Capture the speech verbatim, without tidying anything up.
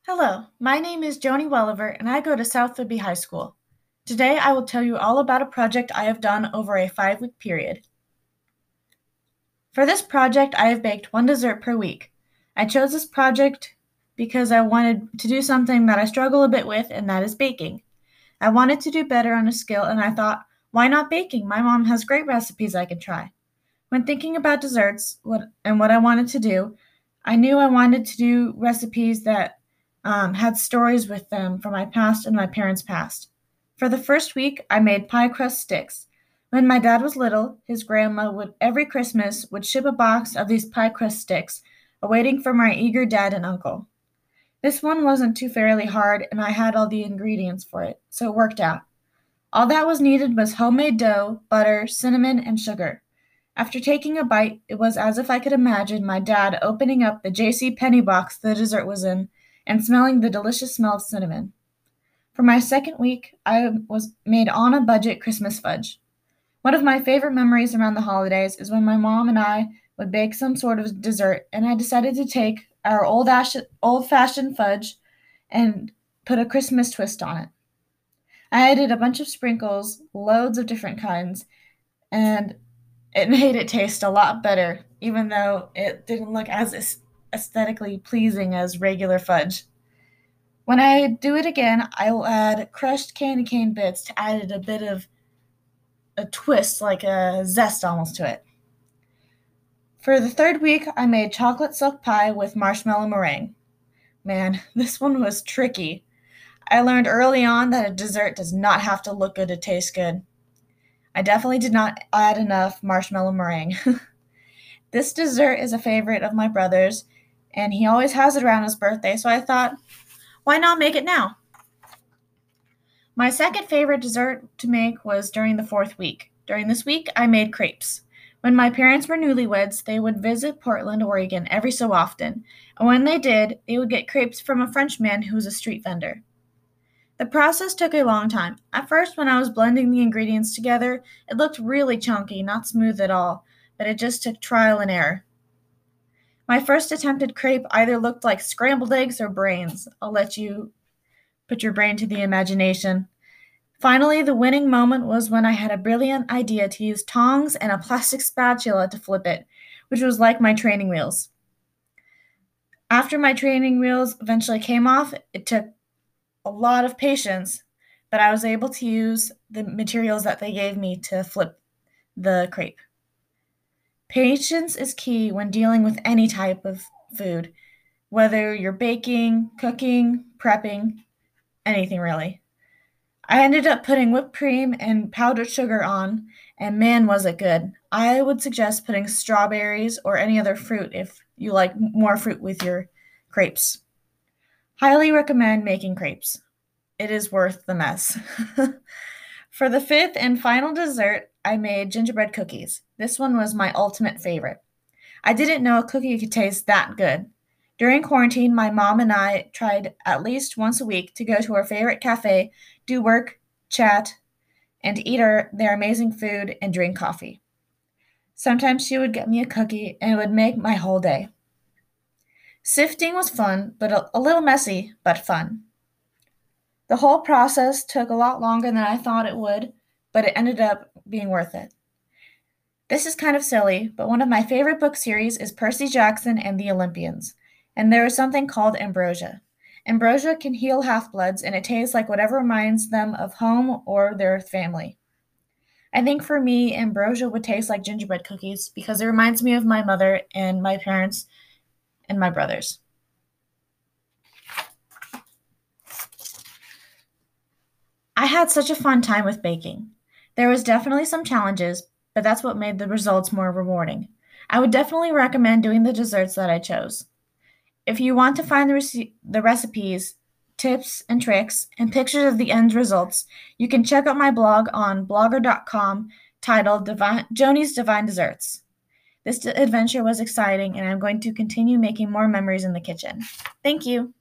Hello, my name is Joni Welliver and I go to South Whitby High School. Today I will tell you all about a project I have done over a five week period. For this project, I have baked one dessert per week. I chose this project because I wanted to do something that I struggle a bit with, and that is baking. I wanted to do better on a skill, and I thought, why not baking? My mom has great recipes I can try. When thinking about desserts what, and what I wanted to do, I knew I wanted to do recipes that um, had stories with them from my past and my parents' past. For the first week, I made pie crust sticks. When my dad was little, his grandma would every Christmas would ship a box of these pie crust sticks, awaiting for my eager dad and uncle. This one wasn't too fairly hard, and I had all the ingredients for it, so it worked out. All that was needed was homemade dough, butter, cinnamon, and sugar. After taking a bite, it was as if I could imagine my dad opening up the J C. Penney box the dessert was in and smelling the delicious smell of cinnamon. For my second week, I was made on a budget Christmas fudge. One of my favorite memories around the holidays is when my mom and I would bake some sort of dessert, and I decided to take our old ash- old-fashioned fudge and put a Christmas twist on it. I added a bunch of sprinkles, loads of different kinds, and it made it taste a lot better, even though it didn't look as aesthetically pleasing as regular fudge. When I do it again, I will add crushed candy cane bits to add a bit of a twist, like a zest almost to it. For the third week, I made chocolate silk pie with marshmallow meringue. Man, this one was tricky. I learned early on that a dessert does not have to look good to taste good. I definitely did not add enough marshmallow meringue. This dessert is a favorite of my brother's, and he always has it around his birthday, so I thought, why not make it now? My second favorite dessert to make was during the fourth week. During this week, I made crepes. When my parents were newlyweds, they would visit Portland, Oregon every so often, and when they did, they would get crepes from a Frenchman who was a street vendor. The process took a long time. At first, when I was blending the ingredients together, it looked really chunky, not smooth at all, but it just took trial and error. My first attempted crepe either looked like scrambled eggs or brains. I'll let you put your brain to the imagination. Finally, the winning moment was when I had a brilliant idea to use tongs and a plastic spatula to flip it, which was like my training wheels. After my training wheels eventually came off, it took a lot of patience, but I was able to use the materials that they gave me to flip the crepe. Patience is key when dealing with any type of food, whether you're baking, cooking, prepping, anything really. I ended up putting whipped cream and powdered sugar on, and man, was it good. I would suggest putting strawberries or any other fruit if you like more fruit with your crepes. Highly recommend making crepes. It is worth the mess. For the fifth and final dessert, I made gingerbread cookies. This one was my ultimate favorite. I didn't know a cookie could taste that good. During quarantine, my mom and I tried at least once a week to go to our favorite cafe, do work, chat, and eat our, their amazing food and drink coffee. Sometimes she would get me a cookie, and it would make my whole day. Sifting was fun, but a, a little messy, but fun. The whole process took a lot longer than I thought it would, but it ended up being worth it. This is kind of silly, but one of my favorite book series is Percy Jackson and the Olympians, and there is something called ambrosia. Ambrosia can heal half-bloods, and it tastes like whatever reminds them of home or their family. I think for me, ambrosia would taste like gingerbread cookies because it reminds me of my mother and my parents and my brothers. I had such a fun time with baking. There was definitely some challenges, but that's what made the results more rewarding. I would definitely recommend doing the desserts that I chose. If you want to find the, rece- the recipes, tips and tricks, and pictures of the end results, you can check out my blog on blogger dot com titled Divine- Joni's Divine Desserts. This adventure was exciting, and I'm going to continue making more memories in the kitchen. Thank you.